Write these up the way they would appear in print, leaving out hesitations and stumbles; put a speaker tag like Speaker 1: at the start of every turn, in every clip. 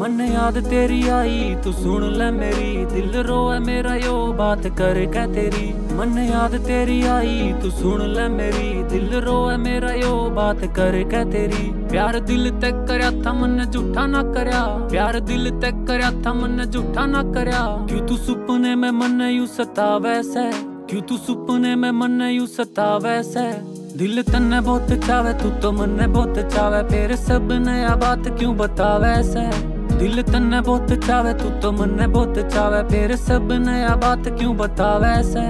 Speaker 1: मन याद तेरी आई तू सुन ले मेरी, दिल रोए मेरा यो बात कर के तेरी। मन याद तेरी आई तू सुन ले मेरी, दिल रोए मेरा यो बात कर के तेरी। प्यार दिल तक करया था मन झूठा ना करया, प्यार दिल तक करया था मन झूठा ना करया। क्यों तू सुपने में मन यूं सतावे से, क्यों तू सुपने में मन यूं सतावे से। दिल तन्ने बहुत चावे तू तो मन्ने बहुत चावे, फिर सब नया बात क्यों बतावे से। दिल तन्ने बहुत चावे तू तो मन्ने बहुत चावे, फिर सब नया बात क्यों बतावे से।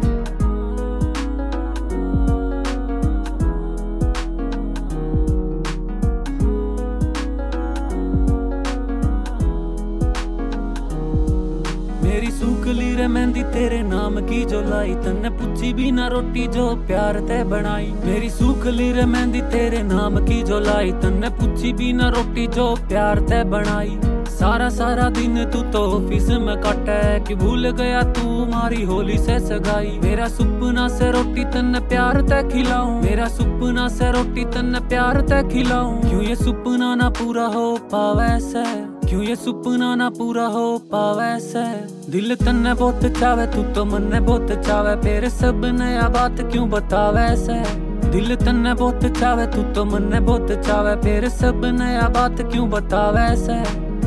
Speaker 1: मेरी सूखली रे मेहंदी तेरे नाम की जो लाई, तन्ने पूछी भी ना रोटी जो प्यार ते बनाई। मेरी सूखली रे मेहंदी तेरे नाम की जो लाई, तन्ने पूछी भी ना रोटी जो प्यार ते बनाई। सारा सारा दिन तू तो ऑफिस में काटे, कि भूल गया तू मारी होली से सगाई। मेरा सपना से रोटी तन्ने प्यार ते खिलाऊं, मेरा सपना से रोटी तन्ने प्यार ते खिलाऊं। क्यों ये सपना ना पूरा हो पावे से, क्यों ये सपना ना पूरा हो पावे से। दिल तन्ने बहुत चावे तू तो मन्ने बहुत चावे, फिर सब नया बात क्यों बतावे से। दिल तन्ने बहुत चावे तू तो मन्ने बहुत चावे, फिर सब नया बात क्यों बतावे से।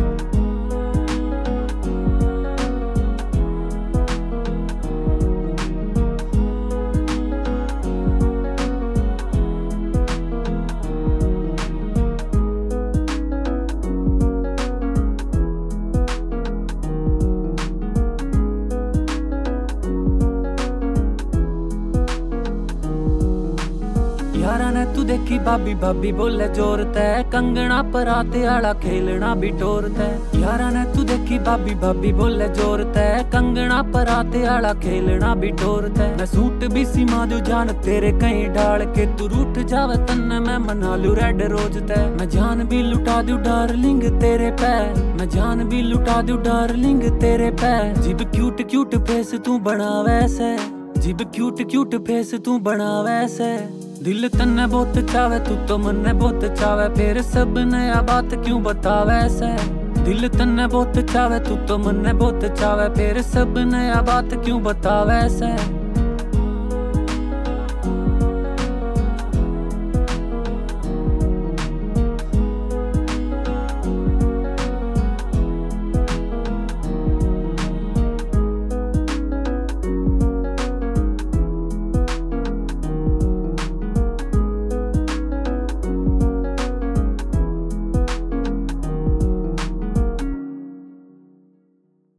Speaker 1: यारा ने तू देखी भाभी भाभी बोले जोर ते, कंगना पराते आला खेलना भी टोर ते। यारा ने तू देखी भाभी भाभी बोले जोर ते, कंगना पराते आला खेलना भी टोर ते। मैं सूट भी सीमा दू जान तेरे कहीं डाल के, तू रूठ जावे तन्ने मैं मना लू रेड रोज ते। मैं जान भी लुटा दू डार्लिंग तेरे पे, मैं जान भी लुटा दू डार्लिंग तेरे पे। जिब क्यूट क्यूट फेस तू बनावे से, जिब क्यूट क्यूट फेस तू बनावे से। दिल तन्ने बहुत चावे तू तो मन्ने बहुत चावे, फिर सब नया बात क्यों बतावे से। दिल तन्ने बहुत चावे तू तो मन्ने बहुत चावे, फिर सब नया बात क्यों बतावे से।